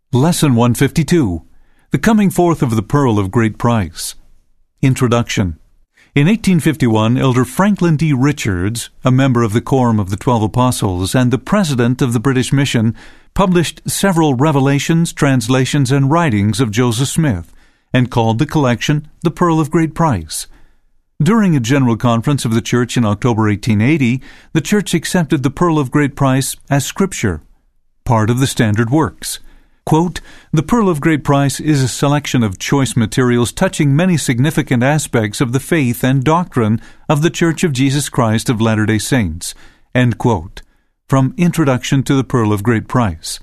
Lesson 152. The Coming Forth of the Pearl of Great Price. Introduction. In 1851, Elder Franklin D. Richards, a member of the Quorum of the 12 Apostles and the president of the British Mission, published several revelations, translations, and writings of Joseph Smith, and called the collection The Pearl of Great Price. During a general conference of the Church in October 1880, the Church accepted the Pearl of Great Price as Scripture, part of the standard works. Quote, "The Pearl of Great Price is a selection of choice materials touching many significant aspects of the faith and doctrine of the Church of Jesus Christ of Latter-day Saints." End quote. From Introduction to the Pearl of Great Price.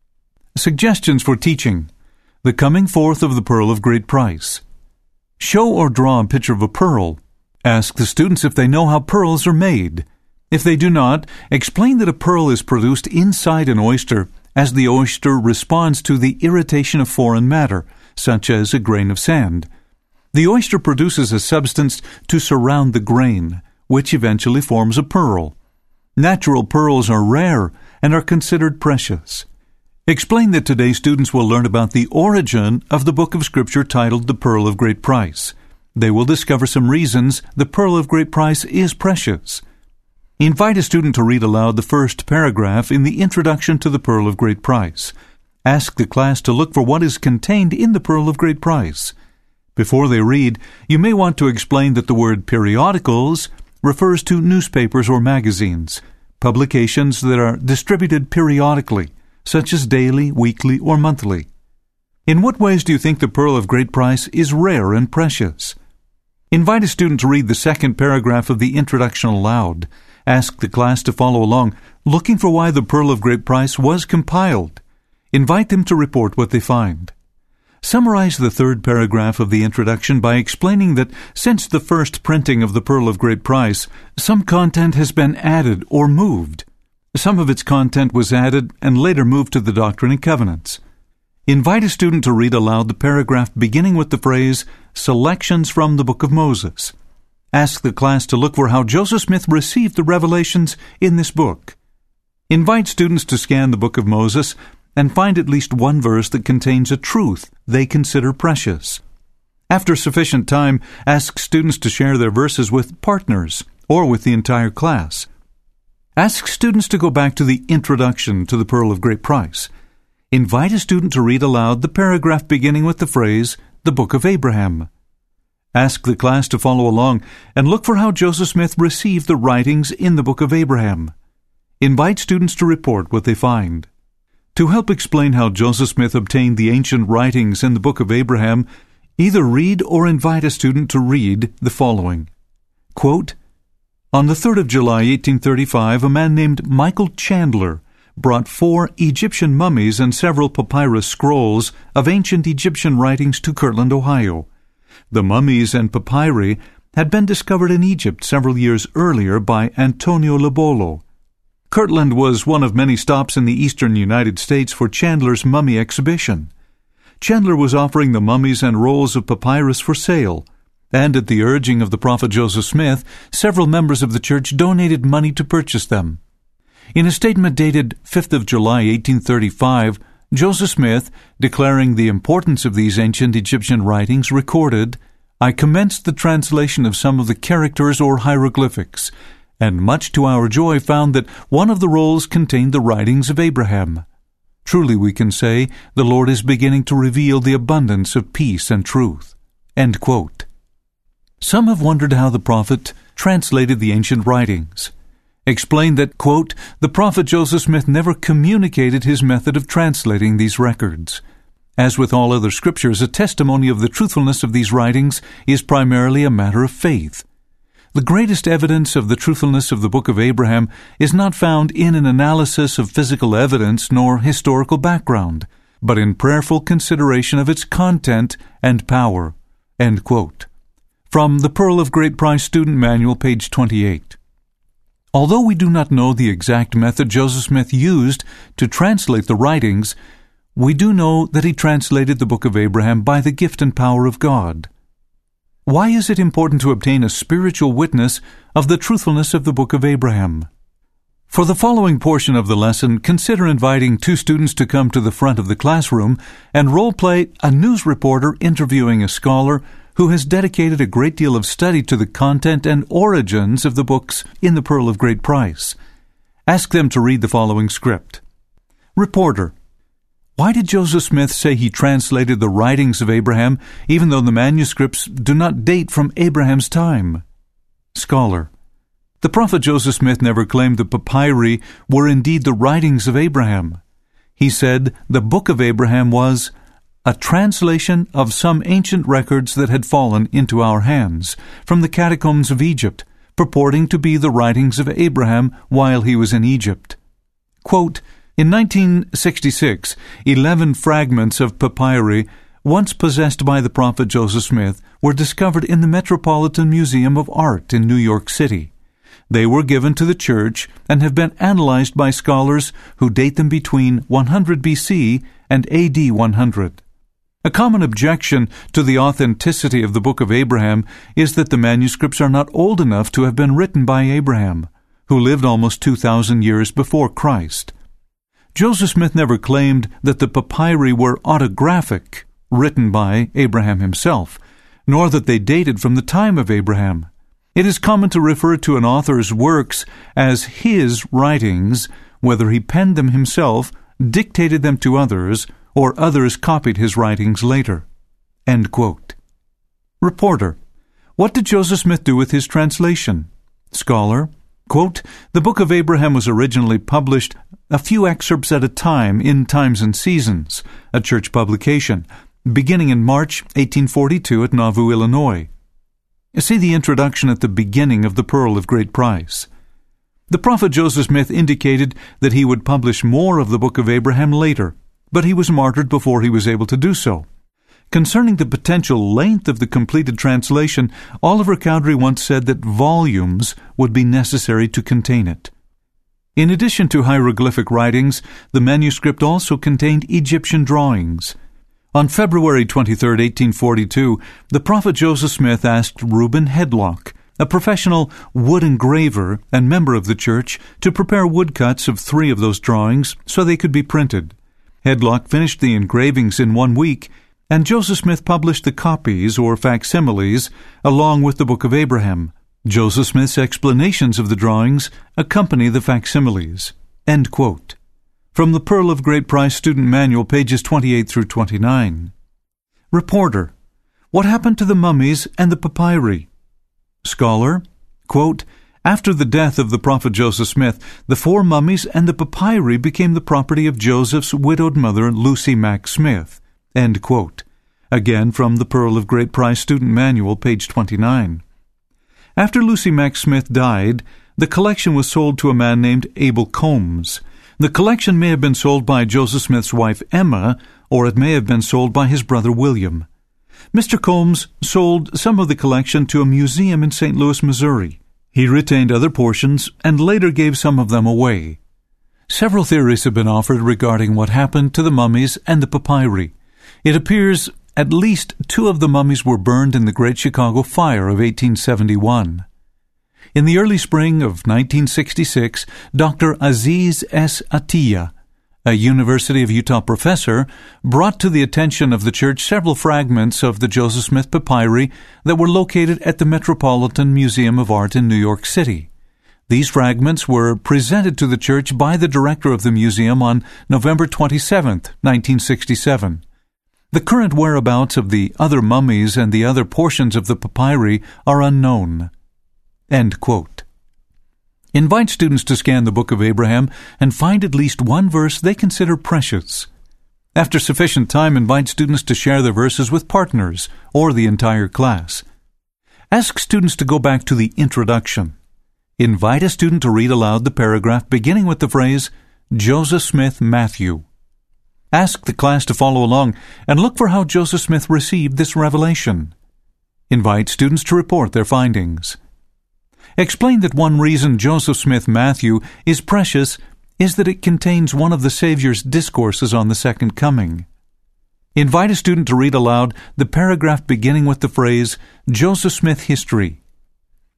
Suggestions for teaching. The Coming Forth of the Pearl of Great Price. Show or draw a picture of a pearl. Ask the students if they know how pearls are made. If they do not, explain that a pearl is produced inside an oyster as the oyster responds to the irritation of foreign matter, such as a grain of sand. The oyster produces a substance to surround the grain, which eventually forms a pearl. Natural pearls are rare and are considered precious. Explain that today students will learn about the origin of the book of Scripture titled The Pearl of Great Price. They will discover some reasons the Pearl of Great Price is precious. Invite a student to read aloud the first paragraph in the Introduction to the Pearl of Great Price. Ask the class to look for what is contained in the Pearl of Great Price. Before they read, you may want to explain that the word periodicals refers to newspapers or magazines, publications that are distributed periodically, such as daily, weekly, or monthly. In what ways do you think the Pearl of Great Price is rare and precious? Invite a student to read the second paragraph of the introduction aloud. Ask the class to follow along, looking for why the Pearl of Great Price was compiled. Invite them to report what they find. Summarize the third paragraph of the introduction by explaining that since the first printing of the Pearl of Great Price, some content has been added or moved. Some of its content was added and later moved to the Doctrine and Covenants. Invite a student to read aloud the paragraph beginning with the phrase, "Selections from the Book of Moses." Ask the class to look for how Joseph Smith received the revelations in this book. Invite students to scan the Book of Moses and find at least one verse that contains a truth they consider precious. After sufficient time, ask students to share their verses with partners or with the entire class. Ask students to go back to the Introduction to the Pearl of Great Price. Invite a student to read aloud the paragraph beginning with the phrase, "The Book of Abraham." Ask the class to follow along and look for how Joseph Smith received the writings in the Book of Abraham. Invite students to report what they find. To help explain how Joseph Smith obtained the ancient writings in the Book of Abraham, either read or invite a student to read the following. Quote, "On the 3rd of July, 1835, a man named Michael Chandler brought 4 Egyptian mummies and several papyrus scrolls of ancient Egyptian writings to Kirtland, Ohio. The mummies and papyri had been discovered in Egypt several years earlier by Antonio Lobolo. Kirtland was one of many stops in the eastern United States for Chandler's mummy exhibition. Chandler was offering the mummies and rolls of papyrus for sale, and at the urging of the prophet Joseph Smith, several members of the church donated money to purchase them. In a statement dated 5th of July, 1835, Joseph Smith, declaring the importance of these ancient Egyptian writings, recorded, "I commenced the translation of some of the characters or hieroglyphics, and much to our joy found that one of the rolls contained the writings of Abraham. Truly we can say, the Lord is beginning to reveal the abundance of peace and truth." End quote. Some have wondered how the prophet translated the ancient writings. Explained that, quote, "The prophet Joseph Smith never communicated his method of translating these records. As with all other scriptures, a testimony of the truthfulness of these writings is primarily a matter of faith. The greatest evidence of the truthfulness of the Book of Abraham is not found in an analysis of physical evidence nor historical background, but in prayerful consideration of its content and power." End quote. From the Pearl of Great Price Student Manual, page 28. Although we do not know the exact method Joseph Smith used to translate the writings, we do know that he translated the Book of Abraham by the gift and power of God. Why is it important to obtain a spiritual witness of the truthfulness of the Book of Abraham? For the following portion of the lesson, consider inviting 2 students to come to the front of the classroom and role-play a news reporter interviewing a scholar who has dedicated a great deal of study to the content and origins of the books in the Pearl of Great Price. Ask them to read the following script. Reporter: Why did Joseph Smith say he translated the writings of Abraham, even though the manuscripts do not date from Abraham's time? Scholar: The prophet Joseph Smith never claimed the papyri were indeed the writings of Abraham. He said the Book of Abraham was a translation of some ancient records that had fallen into our hands from the catacombs of Egypt, purporting to be the writings of Abraham while he was in Egypt. Quote, in 1966, 11 fragments of papyri once possessed by the prophet Joseph Smith were discovered in the Metropolitan Museum of Art in New York City. They were given to the church and have been analyzed by scholars who date them between 100 BC and AD 100. A common objection to the authenticity of the Book of Abraham is that the manuscripts are not old enough to have been written by Abraham, who lived almost 2,000 years before Christ. Joseph Smith never claimed that the papyri were autographic, written by Abraham himself, nor that they dated from the time of Abraham. It is common to refer to an author's works as his writings, whether he penned them himself, dictated them to others, or others copied his writings later. End quote. Reporter: What did Joseph Smith do with his translation? Scholar: Quote, the Book of Abraham was originally published a few excerpts at a time in Times and Seasons, a church publication, beginning in March 1842 at Nauvoo, Illinois. See the introduction at the beginning of the Pearl of Great Price. The prophet Joseph Smith indicated that he would publish more of the Book of Abraham later, but he was martyred before he was able to do so. Concerning the potential length of the completed translation, Oliver Cowdery once said that volumes would be necessary to contain it. In addition to hieroglyphic writings, the manuscript also contained Egyptian drawings. On February 23, 1842, the prophet Joseph Smith asked Reuben Hedlock, a professional wood engraver and member of the church, to prepare woodcuts of 3 of those drawings so they could be printed. Hedlock finished the engravings in 1 week, and Joseph Smith published the copies or facsimiles along with the Book of Abraham. Joseph Smith's explanations of the drawings accompany the facsimiles. End quote. From the Pearl of Great Price Student Manual, pages 28 through 29. Reporter: What happened to the mummies and the papyri? Scholar: Quote, after the death of the prophet Joseph Smith, the 4 mummies and the papyri became the property of Joseph's widowed mother, Lucy Mack Smith. End quote. Again from the Pearl of Great Price Student Manual, page 29. After Lucy Mack Smith died, the collection was sold to a man named Abel Combs. The collection may have been sold by Joseph Smith's wife Emma, or it may have been sold by his brother William. Mr. Combs sold some of the collection to a museum in St. Louis, Missouri. He retained other portions and later gave some of them away. Several theories have been offered regarding what happened to the mummies and the papyri. It appears at least 2 of the mummies were burned in the Great Chicago Fire of 1871. In the early spring of 1966, Dr. Aziz S. Atiyah, a University of Utah professor, brought to the attention of the church several fragments of the Joseph Smith papyri that were located at the Metropolitan Museum of Art in New York City. These fragments were presented to the church by the director of the museum on November 27, 1967. The current whereabouts of the other mummies and the other portions of the papyri are unknown. End quote. Invite students to scan the Book of Abraham and find at least 1 verse they consider precious. After sufficient time, invite students to share their verses with partners or the entire class. Ask students to go back to the introduction. Invite a student to read aloud the paragraph beginning with the phrase, Joseph Smith, Matthew. Ask the class to follow along and look for how Joseph Smith received this revelation. Invite students to report their findings. Explain that one reason Joseph Smith Matthew is precious is that it contains one of the Savior's discourses on the Second Coming. Invite a student to read aloud the paragraph beginning with the phrase, Joseph Smith History.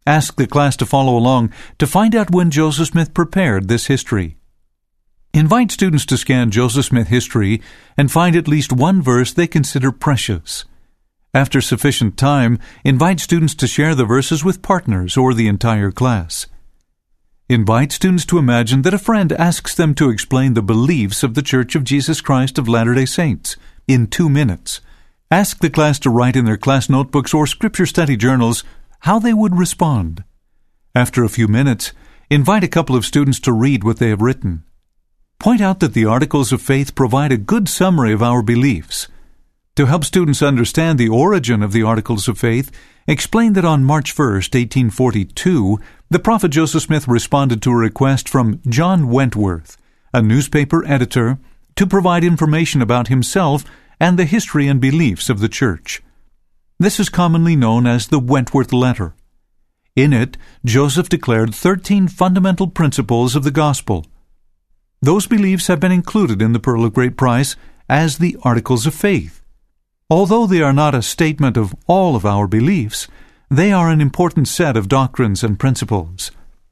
Ask the class to follow along to find out when Joseph Smith prepared this history. Invite students to scan Joseph Smith history and find at least one verse they consider precious. After sufficient time, invite students to share the verses with partners or the entire class. Invite students to imagine that a friend asks them to explain the beliefs of the Church of Jesus Christ of Latter-day Saints in 2 minutes. Ask the class to write in their class notebooks or scripture study journals how they would respond. After a few minutes, invite a couple of students to read what they have written. Point out that the Articles of Faith provide a good summary of our beliefs. To help students understand the origin of the Articles of Faith, explain that on March 1st, 1842, the prophet Joseph Smith responded to a request from John Wentworth, a newspaper editor, to provide information about himself and the history and beliefs of the Church. This is commonly known as the Wentworth Letter. In it, Joseph declared 13 fundamental principles of the Gospel. Those beliefs have been included in the Pearl of Great Price as the Articles of Faith. Although they are not a statement of all of our beliefs, they are an important set of doctrines and principles.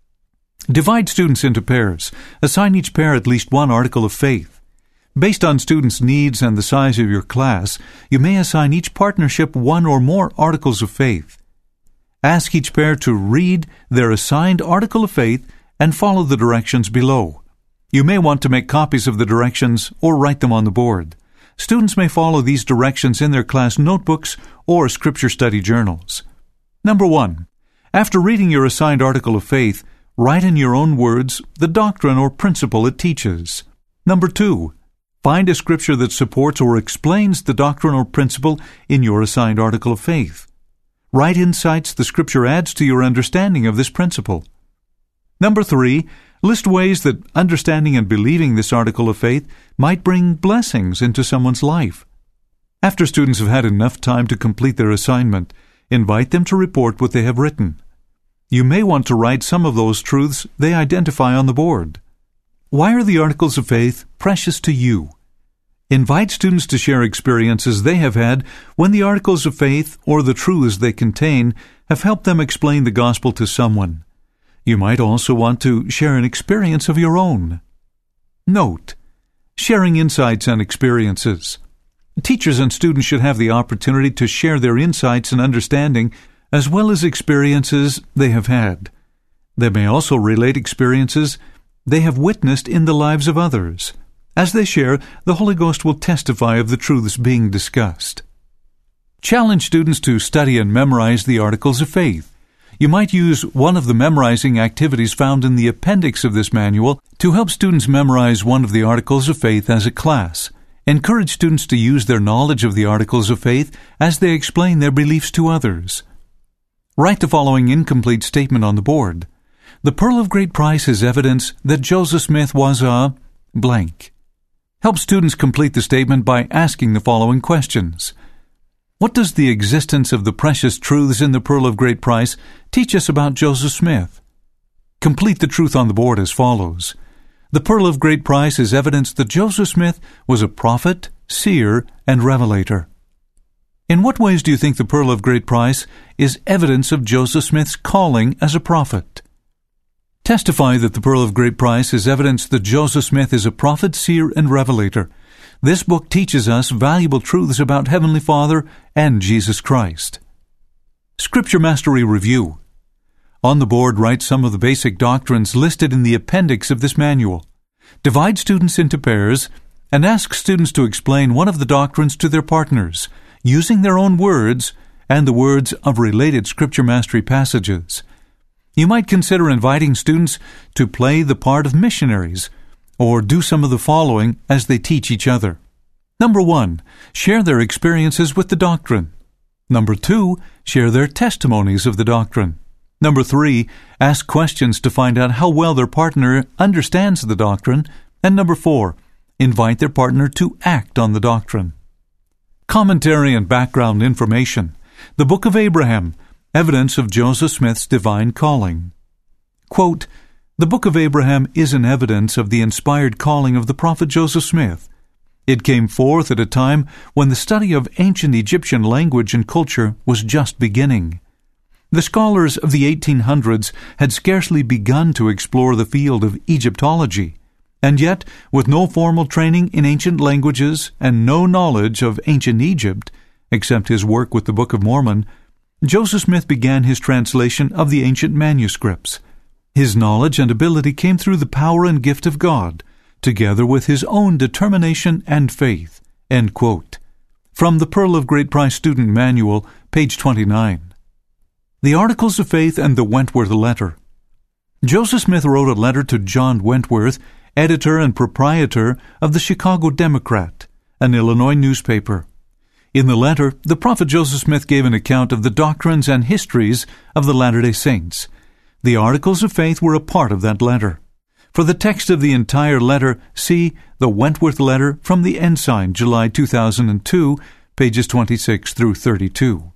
Divide students into pairs. Assign each pair at least one article of faith. Based on students' needs and the size of your class, you may assign each partnership one or more articles of faith. Ask each pair to read their assigned article of faith and follow the directions below. You may want to make copies of the directions or write them on the board. Students may follow these directions in their class notebooks or scripture study journals. Number 1. After reading your assigned article of faith, write in your own words the doctrine or principle it teaches. Number 2. Find a scripture that supports or explains the doctrine or principle in your assigned article of faith. Write insights the scripture adds to your understanding of this principle. Number 3. List ways that understanding and believing this article of faith might bring blessings into someone's life. After students have had enough time to complete their assignment, invite them to report what they have written. You may want to write some of those truths they identify on the board. Why are the articles of faith precious to you? Invite students to share experiences they have had when the articles of faith or the truths they contain have helped them explain the gospel to someone. You might also want to share an experience of your own. Note: sharing insights and experiences. Teachers and students should have the opportunity to share their insights and understanding as well as experiences they have had. They may also relate experiences they have witnessed in the lives of others. As they share, the Holy Ghost will testify of the truths being discussed. Challenge students to study and memorize the Articles of Faith. You might use one of the memorizing activities found in the appendix of this manual to help students memorize one of the Articles of Faith as a class. Encourage students to use their knowledge of the Articles of Faith as they explain their beliefs to others. Write the following incomplete statement on the board. The Pearl of Great Price is evidence that Joseph Smith was a blank. Help students complete the statement by asking the following questions. What does the existence of the precious truths in the Pearl of Great Price teach us about Joseph Smith? Complete the truth on the board as follows. The Pearl of Great Price is evidence that Joseph Smith was a prophet, seer, and revelator. In what ways do you think the Pearl of Great Price is evidence of Joseph Smith's calling as a prophet? Testify that the Pearl of Great Price is evidence that Joseph Smith is a prophet, seer, and revelator. This book teaches us valuable truths about Heavenly Father and Jesus Christ. Scripture Mastery Review. On the board, write some of the basic doctrines listed in the appendix of this manual. Divide students into pairs and ask students to explain one of the doctrines to their partners, using their own words and the words of related Scripture Mastery passages. You might consider inviting students to play the part of missionaries, or do some of the following as they teach each other. Number 1, share their experiences with the doctrine. Number 2, share their testimonies of the doctrine. Number 3, ask questions to find out how well their partner understands the doctrine. And number 4, invite their partner to act on the doctrine. Commentary and background information. The Book of Abraham, evidence of Joseph Smith's divine calling. Quote, the Book of Abraham is an evidence of the inspired calling of the prophet Joseph Smith. It came forth at a time when the study of ancient Egyptian language and culture was just beginning. The scholars of the 1800s had scarcely begun to explore the field of Egyptology, and yet, with no formal training in ancient languages and no knowledge of ancient Egypt, except his work with the Book of Mormon, Joseph Smith began his translation of the ancient manuscripts. His knowledge and ability came through the power and gift of God, together with his own determination and faith." End quote. From the Pearl of Great Price Student Manual, page 29. The Articles of Faith and the Wentworth Letter. Joseph Smith wrote a letter to John Wentworth, editor and proprietor of the Chicago Democrat, an Illinois newspaper. In the letter, the prophet Joseph Smith gave an account of the doctrines and histories of the Latter-day Saints. The Articles of Faith were a part of that letter. For the text of the entire letter, see the Wentworth Letter from the Ensign, July 2002, pages 26 through 32.